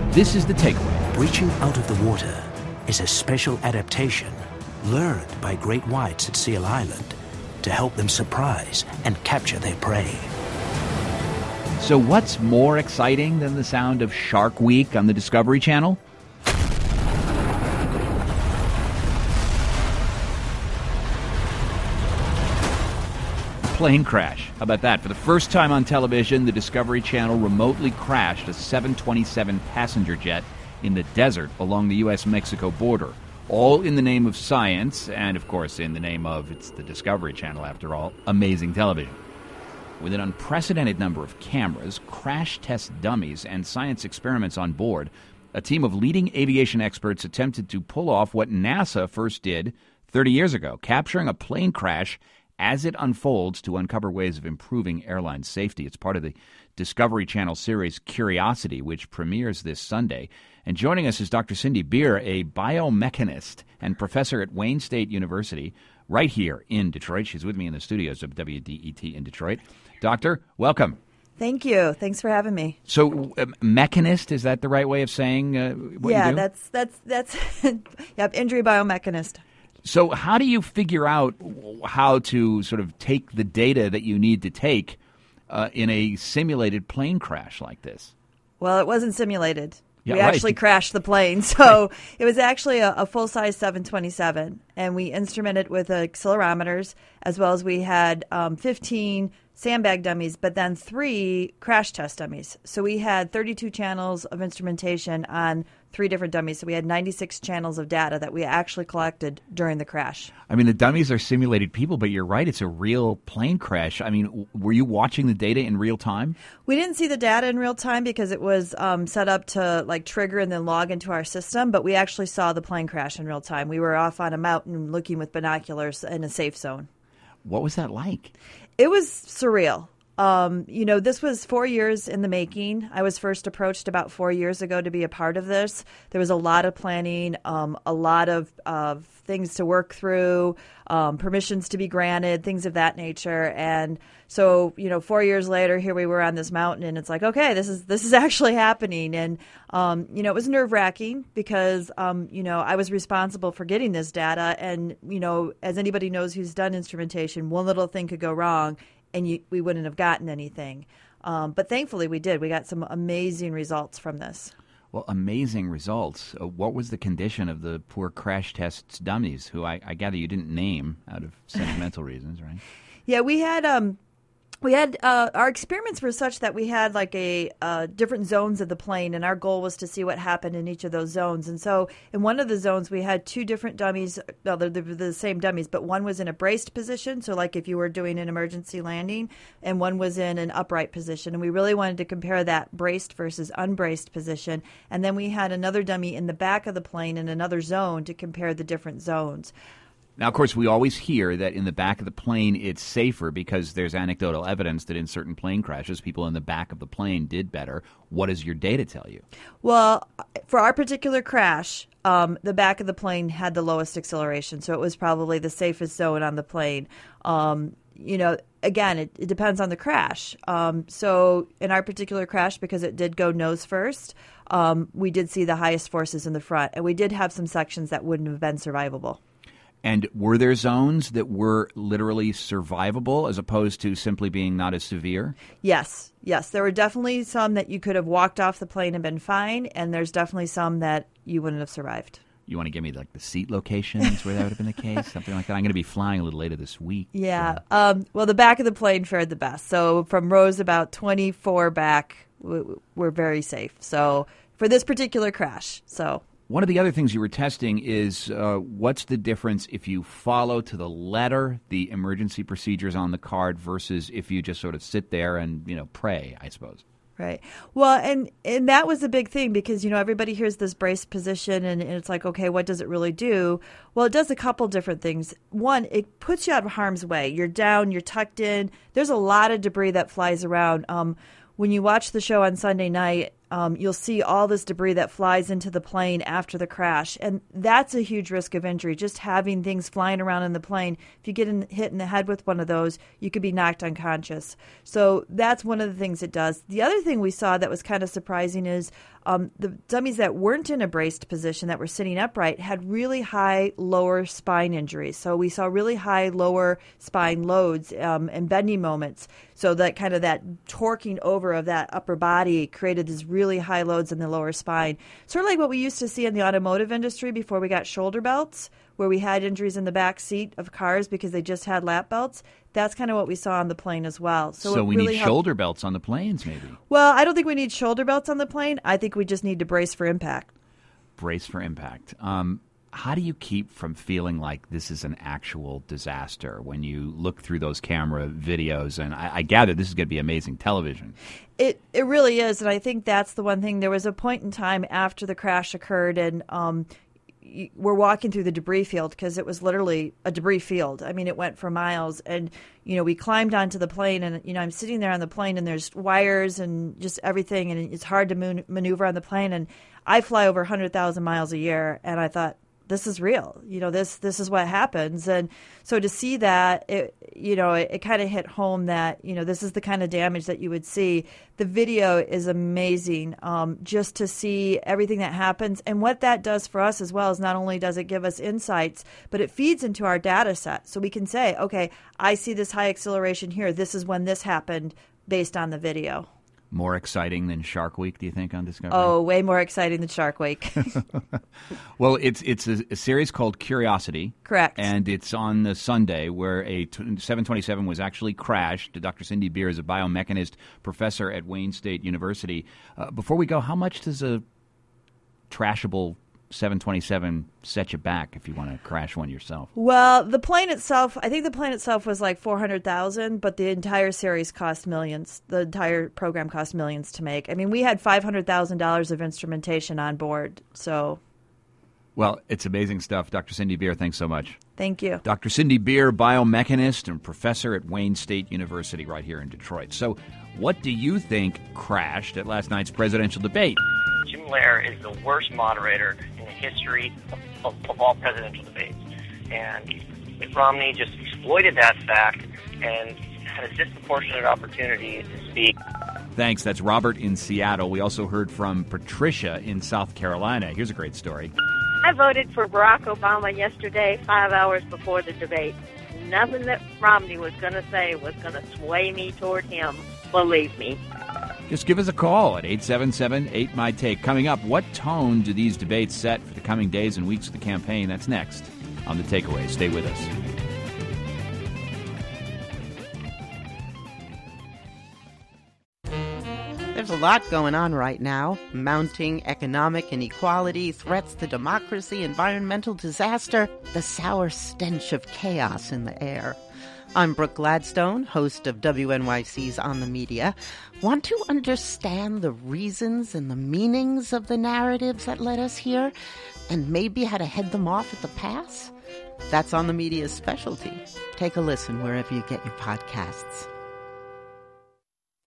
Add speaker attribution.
Speaker 1: This is The Takeaway.
Speaker 2: Reaching out of the water is a special adaptation learned by great whites at Seal Island to help them surprise and capture their prey.
Speaker 1: So what's more exciting than the sound of Shark Week on the Discovery Channel? Plane crash. How about that? For the first time on television, the Discovery Channel remotely crashed a 727 passenger jet in the desert along the U.S.-Mexico border. All in the name of science, and of course in the name of, it's the Discovery Channel after all, amazing television. With an unprecedented number of cameras, crash test dummies, and science experiments on board, a team of leading aviation experts attempted to pull off what NASA first did 30 years ago, capturing a plane crash as it unfolds to uncover ways of improving airline safety. It's part of the Discovery Channel series Curiosity, which premieres this Sunday. And joining us is Dr. Cindy Beer, a biomechanist and professor at Wayne State University, right here in Detroit. She's with me in the studios of WDET in Detroit. Doctor, welcome.
Speaker 3: Thank you. Thanks for having me.
Speaker 1: So, mechanist, is that the right way of saying what you do?
Speaker 3: Yeah, that's yep, injury biomechanist.
Speaker 1: So how do you figure out how to sort of take the data that you need to take in a simulated plane crash like this?
Speaker 3: Well, it wasn't simulated.
Speaker 1: Yeah,
Speaker 3: we
Speaker 1: right.
Speaker 3: actually crashed the plane. So it was actually a full-size 727, and we instrumented with accelerometers, as well as we had 15 sandbag dummies, but then 3 crash test dummies. So we had 32 channels of instrumentation on 3 different dummies. So we had 96 channels of data that we actually collected during the crash.
Speaker 1: I mean, the dummies are simulated people, but you're right, it's a real plane crash. I mean, were you watching the data in real time?
Speaker 3: We didn't see the data in real time because it was set up to like trigger and then log into our system, but we actually saw the plane crash in real time. We were off on a mountain looking with binoculars in a safe zone.
Speaker 1: What was that like?
Speaker 3: It was surreal. This was 4 years in the making. I was first approached about 4 years ago to be a part of this. There was a lot of planning, a lot of things to work through, permissions to be granted, things of that nature. And so, 4 years later, here we were on this mountain, and it's like, okay, this is actually happening. And, it was nerve-wracking because, I was responsible for getting this data. And, as anybody knows who's done instrumentation, one little thing could go wrong, and we wouldn't have gotten anything. But thankfully we did. We got some amazing results from this.
Speaker 1: Well, amazing results. What was the condition of the poor crash test dummies, who I gather you didn't name out of sentimental reasons, right?
Speaker 3: Yeah, we had our experiments were such that we had like a different zones of the plane, and our goal was to see what happened in each of those zones. And so in one of the zones, we had 2 different dummies. Well, they're the same dummies, but one was in a braced position, so like if you were doing an emergency landing, and one was in an upright position. And we really wanted to compare that braced versus unbraced position. And then we had another dummy in the back of the plane in another zone to compare the different zones.
Speaker 1: Now, of course, we always hear that in the back of the plane it's safer because there's anecdotal evidence that in certain plane crashes, people in the back of the plane did better. What does your data tell you?
Speaker 3: Well, for our particular crash, the back of the plane had the lowest acceleration, so it was probably the safest zone on the plane. Again, it depends on the crash. So in our particular crash, because it did go nose first, we did see the highest forces in the front, and we did have some sections that wouldn't have been survivable.
Speaker 1: And were there zones that were literally survivable as opposed to simply being not as severe?
Speaker 3: Yes. There were definitely some that you could have walked off the plane and been fine, and there's definitely some that you wouldn't have survived.
Speaker 1: You want to give me like the seat locations where that would have been the case? Something like that? I'm going to be flying a little later this week.
Speaker 3: Yeah.
Speaker 1: So.
Speaker 3: Well, the back of the plane fared the best. So from rows about 24 back, we're very safe. So for this particular crash, so...
Speaker 1: One of the other things you were testing is what's the difference if you follow to the letter the emergency procedures on the card versus if you just sort of sit there and, pray, I suppose.
Speaker 3: Right. Well, and that was a big thing because, everybody hears this braced position and it's like, okay, what does it really do? Well, it does a couple different things. One, it puts you out of harm's way. You're down, you're tucked in. There's a lot of debris that flies around. When you watch the show on Sunday night, you'll see all this debris that flies into the plane after the crash. And that's a huge risk of injury, just having things flying around in the plane. If you get hit in the head with one of those, you could be knocked unconscious. So that's one of the things it does. The other thing we saw that was kind of surprising is the dummies that weren't in a braced position, that were sitting upright, had really high lower spine injuries. So we saw really high lower spine loads and bending moments. So that kind of that torquing over of that upper body created these really high loads in the lower spine. Sort of like what we used to see in the automotive industry before we got shoulder belts, where we had injuries in the back seat of cars because they just had lap belts. That's kind of what we saw on the plane as well.
Speaker 1: So we really need shoulder belts on the planes, maybe?
Speaker 3: Well, I don't think we need shoulder belts on the plane. I think we just need to brace for impact.
Speaker 1: Brace for impact. How do you keep from feeling like this is an actual disaster when you look through those camera videos? And I gather this is going to be amazing television.
Speaker 3: It really is, and I think that's the one thing. There was a point in time after the crash occurred, and we're walking through the debris field because it was literally a debris field. I mean, it went for miles. And, we climbed onto the plane and, I'm sitting there on the plane and there's wires and just everything. And it's hard to maneuver on the plane. And I fly over 100,000 miles a year. And I thought, this is real. This is what happens. And so to see that, it kind of hit home that, this is the kind of damage that you would see. The video is amazing, just to see everything that happens. And what that does for us as well is not only does it give us insights, but it feeds into our data set. So we can say, okay, I see this high acceleration here. This is when this happened based on the video.
Speaker 1: More exciting than Shark Week, do you think, on Discovery?
Speaker 3: Oh, way more exciting than Shark Week.
Speaker 1: Well, it's a series called Curiosity.
Speaker 3: Correct.
Speaker 1: And it's on the Sunday where a 727 was actually crashed. Dr. Cindy Beer is a biomechanist professor at Wayne State University. Before we go, how much does a trashable 727 set you back if you want to crash one yourself?
Speaker 3: Well, the plane itself, I think the plane itself was like $400,000, but the entire series cost millions. The entire program cost millions to make. I mean, we had $500,000 of instrumentation on board. So,
Speaker 1: well, it's amazing stuff. Dr. Cindy Beer, thanks so much.
Speaker 3: Thank you.
Speaker 1: Dr. Cindy Beer, biomechanist and professor at Wayne State University right here in Detroit. So what do you think crashed at last night's presidential debate?
Speaker 4: Jim Lehrer is the worst moderator in the history of all presidential debates. And Mitt Romney just exploited that fact and had a disproportionate opportunity to speak.
Speaker 1: Thanks. That's Robert in Seattle. We also heard from Patricia in South Carolina. Here's a great story.
Speaker 5: I voted for Barack Obama yesterday, 5 hours before the debate. Nothing that Romney was going to say was going to sway me toward him. Believe me.
Speaker 1: Just give us a call at 877-8MY-TAKE. Coming up, what tone do these debates set for the coming days and weeks of the campaign? That's next on The Takeaway. Stay with us.
Speaker 6: There's a lot going on right now. Mounting economic inequality, threats to democracy, environmental disaster, the sour stench of chaos in the air. I'm Brooke Gladstone, host of WNYC's On the Media. Want to understand the reasons and the meanings of the narratives that led us here, and maybe how to head them off at the pass? That's On the Media's specialty. Take a listen wherever you get your podcasts.